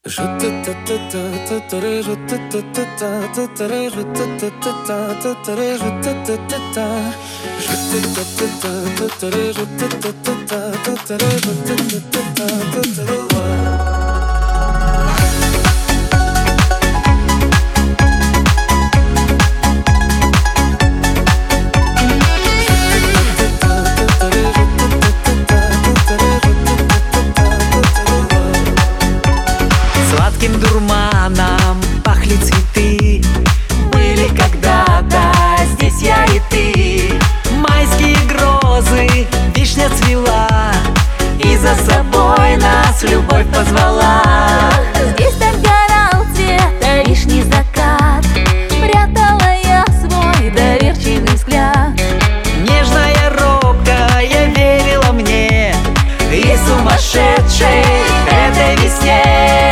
Сладким дурманом пахли цветы. Были когда-то здесь я и ты. Майские грозы, вишня цвела, и за собой нас любовь позвала. Здесь так горал цвета вишни закат, прятала я свой доверчивый взгляд. Нежная, робкая верила мне, и сумасшедшей этой весне.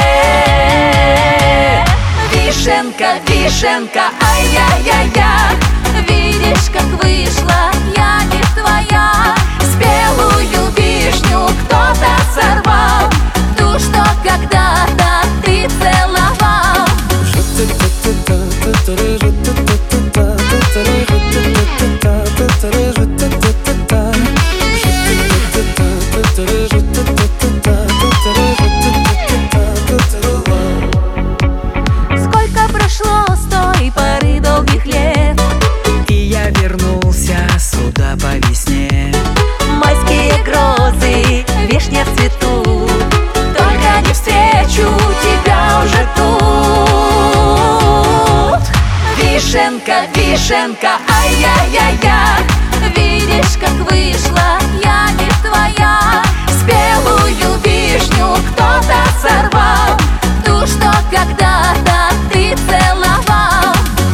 Вишенка, вишенка, ай-яй-яй-я, видишь, как вышла, я не твоя. Спелую вишню кто-то сорвал, ту, что когда-то ты целовал. Сколько прошло с той поры долгих лет, и я вернулся сюда по весне. майские грозы, вишня в цвету, только не встречу тебя уже тут. Вишенка, вишенка, ай-яй-яй-я, видишь, как вышла, я не твоя. Спелую вишню кто-то сорвал, ту, что когда-то ты целовал.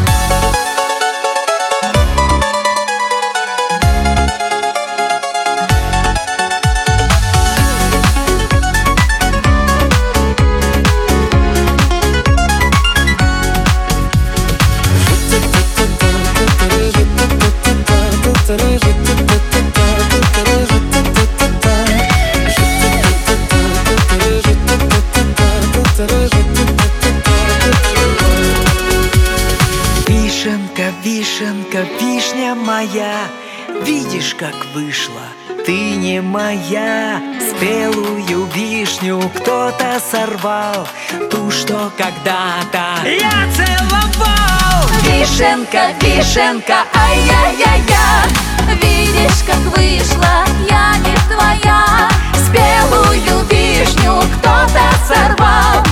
Вишенка, вишенка, вишня моя, видишь, как вышла, ты не моя. Спелую вишню кто-то сорвал, ту, что когда-то я целовал. Вишенка, вишенка, ай-яй-яй-я, видишь, как вышла, я не твоя. Спелую вишню кто-то сорвал,